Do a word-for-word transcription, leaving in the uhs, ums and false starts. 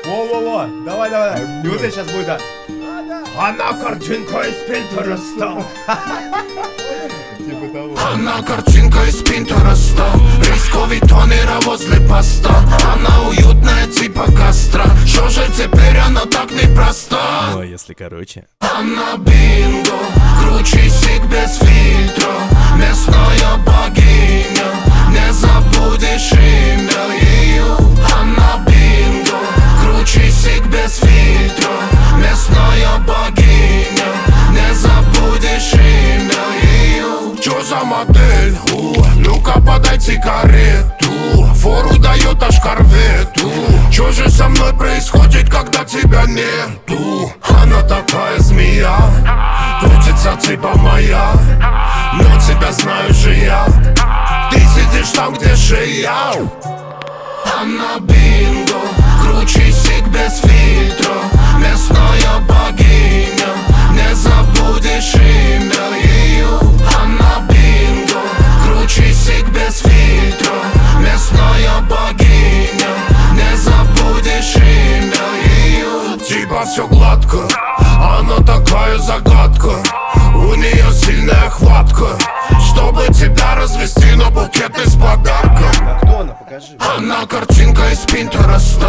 Во-во-во, давай, давай. И вот здесь сейчас будет, да. Она картинка из Пинтереста. Типа того. Она картинка из Пинтереста. Рисковый тонера возле поста. Она уютная типа костра. Что же теперь она так непроста? Ну а если короче? Она бинго, круче сик без фильтра. Местная богиня, не забудешь имя ее. Она бинго, круче сик без фильтра. Местная богиня, не забудешь имя ее. Чё за модель? У, ну-ка подай сигарету. Фору дает аж корвету. Чё же со мной происходит, когда тебя нету? Она такая змея, крутится типа моя. Но тебя знаю же я. Ты сидишь там, где шея. Она бинго, круче сик без фильтра. Местная богиня, не забудешь имя ее. Она бинго, круче сик без фильтра. Местная богиня, не забудешь имя ее. Типа все гладко, она такая загадка. У нее сильная хватка, чтобы тебя развести на букет из подарков. Да кто она? Покажи. Она картинка из Пинтереста.